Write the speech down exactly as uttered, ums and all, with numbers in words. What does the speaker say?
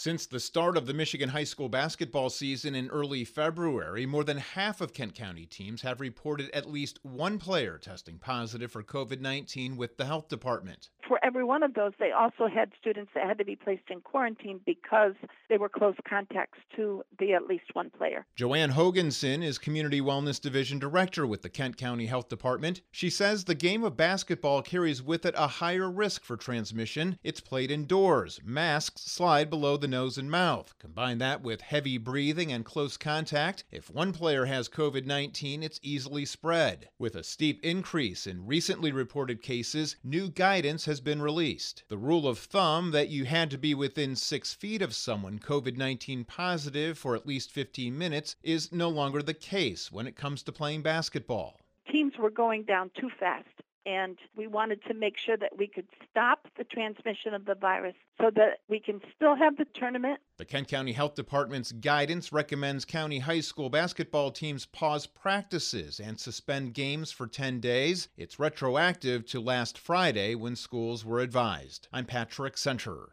Since the start of the Michigan high school basketball season in early February, more than half of Kent County teams have reported at least one player testing positive for COVID nineteen with the health department. For every one of those, they also had students that had to be placed in quarantine because they were close contacts to the at least one player. Joanne Hoganson is Community Wellness Division Director with the Kent County Health Department. She says the game of basketball carries with it a higher risk for transmission. It's played indoors. Masks slide below the nose and mouth. Combine that with heavy breathing and close contact. If one player has COVID nineteen, it's easily spread. With a steep increase in recently reported cases, new guidance has been released. The rule of thumb that you had to be within six feet of someone COVID nineteen positive for at least fifteen minutes is no longer the case when it comes to playing basketball. Teams were going down too fast, and we wanted to make sure that we could stop the transmission of the virus so that we can still have the tournament. The Kent County Health Department's guidance recommends county high school basketball teams pause practices and suspend games for ten days. It's retroactive to last Friday when schools were advised. I'm Patrick Center.